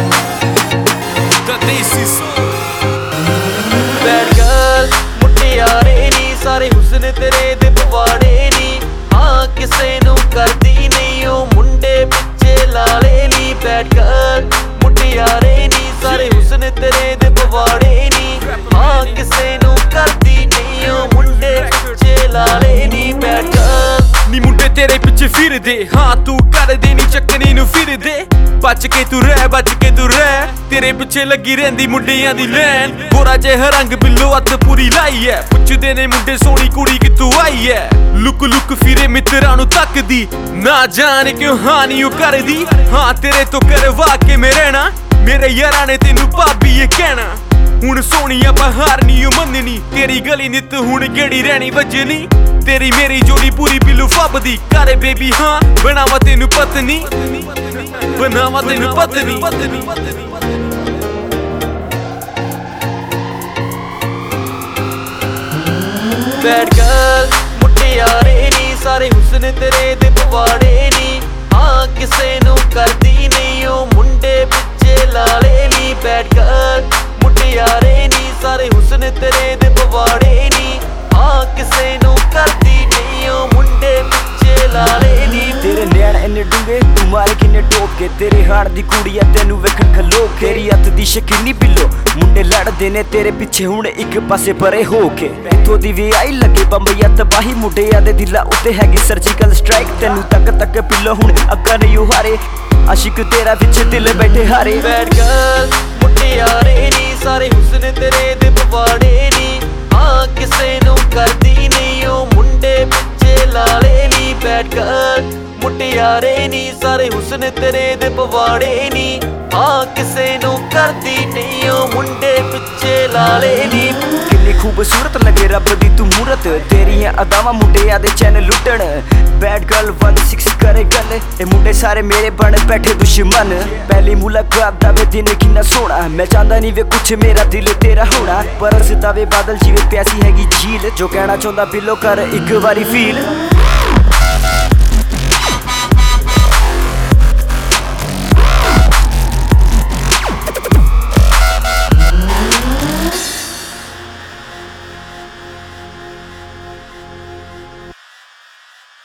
bad girl मुटियारे नी सारे हुस्न तेरे दे पवाड़े नी हाँ किसे नू करदी नहीं ओ मुंडे पिछे लाले नी बैड गर्ल मुटियारे नी सारे हुस्न तेरे दे पवाड़े नी हाँ किसे नू करदी नहीं ओ मुंडे पिछे लाले नी बैड गर्ल नी मुंडे तेरे पिछे फिरदे हाँ तू कर दे नी चक्कनी नू फिरदे बच के तू रह तेरे पिछे लगी रहिंदी मुंडियां दी लैन गोरा जिहा रंग बिल्लो हत्थ पूरी लाई है पुछदे ने मुंडे सोहनी कुड़ी कित्थों आई है लुक लुक फिरे मित्रां नू तकदी ना जाने क्यों हानी ओ करदी हाँ तेरे तो करवा के मैं रहना मेरे यारां ने तेनू भाभी ये कहना हुण सोहणिया बहार नी ओ मननी तेरी गली नित हुण गेड़ी रहनी वजनी तेरी मेरी जोड़ी पूरी बिल्लू फबदी करे बेबी हाँ बनावा तेनू पत्नी बनावा तेनू पत्नी बैड गर्ल मुटियारे नी सारे हुस्न तेरे दे पवाड़े नी हाँ किसे नू करदी नहीं ओ मुंडे पिछे लाले नी बैड गर्ल मुटियारे नी सारे हुस्न तेरे दे पवाड़े नी हाँ किसे नू करदी नहीं ओ मुंडे पिछे लाले नी तेरे नैन इन्ने डूंगे तू मारे किन्ने टोक के तेरे हाड़ दी कुड़िया तेनू वेखण खलो तेरी हत्थ दी शकीनी बिल्लो मुंडे लड़दे ने तेरे पिछे हुण इक पासे परे हो के इत्थों दी वी आई लगे बंबईया तबाही मुंडिया दे दिला उत्ते हैगी सर्जिकल स्ट्राइक तेनू तक तक पिल्लो हुण अग्गा नहीं हारे आशिक तेरा पिछे दिल बैठे हारे बैड गर्ल मुटियारे नी सारे हुस्न तेरे दे पवाड़े नी हाँ किसे नू करदी नहीं ओ मुंडे पिछे लाले नी बैड गर्ल मुटियारे नी सारे हुस्न तेरे दे पवाड़े नी हाँ किसे नू करदी नहीं ओ मुंडे पिछे लाले नी किन्नी खूबसूरत लगे रब दी तू मूरत तेरियां अदावां मुंडिया दे चैन लुटण बैड गर्ल 16 करे गल ए मुंडे सारे मेरे बन बैठे दुश्मन पहली मुलाकात दा वे दिन किन्ना सोहना मैं चाहंदा नहीं वे कुछ मेरा दिल तेरा होना बरसदा वे बादल जिवें प्यासी हैगी झील जो कहना चाहंदा बिलो कर एक बारी फील